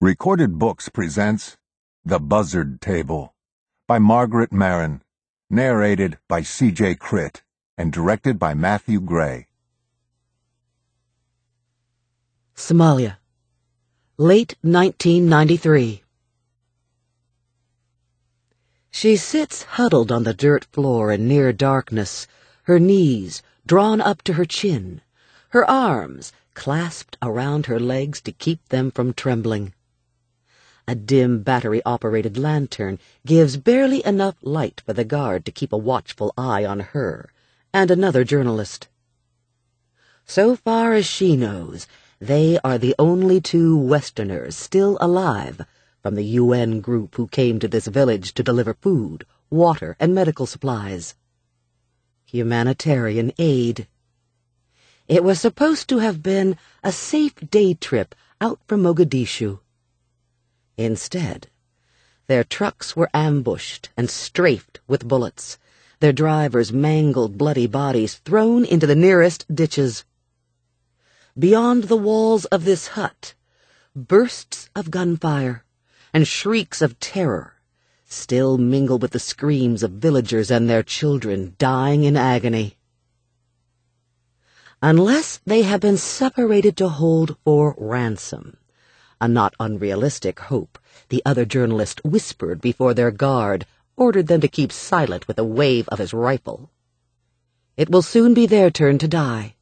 Recorded Books presents The Buzzard Table by Margaret Maron, narrated by C.J. Critt, and directed by Matthew Gray. Somalia, late 1993. She sits huddled on the dirt floor in near darkness, her knees drawn up to her chin, her arms clasped around her legs to keep them from trembling. A dim battery-operated lantern gives barely enough light for the guard to keep a watchful eye on her and another journalist. So far as she knows, they are the only two Westerners still alive from the UN group who came to this village to deliver food, water, and medical supplies. Humanitarian aid. It was supposed to have been a safe day trip out from Mogadishu. Instead, their trucks were ambushed and strafed with bullets, their drivers' mangled, bloody bodies thrown into the nearest ditches. Beyond the walls of this hut, bursts of gunfire and shrieks of terror still mingle with the screams of villagers and their children dying in agony. Unless they have been separated to hold for ransom, a not unrealistic hope, the other journalist whispered before their guard ordered them to keep silent with a wave of his rifle. It will soon be their turn to die.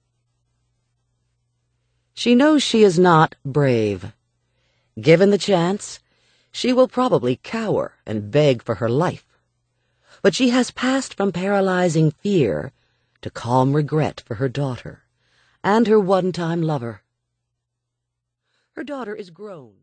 She knows she is not brave. Given the chance, she will probably cower and beg for her life. But she has passed from paralyzing fear to calm regret for her daughter and her one-time lover. Her daughter is grown.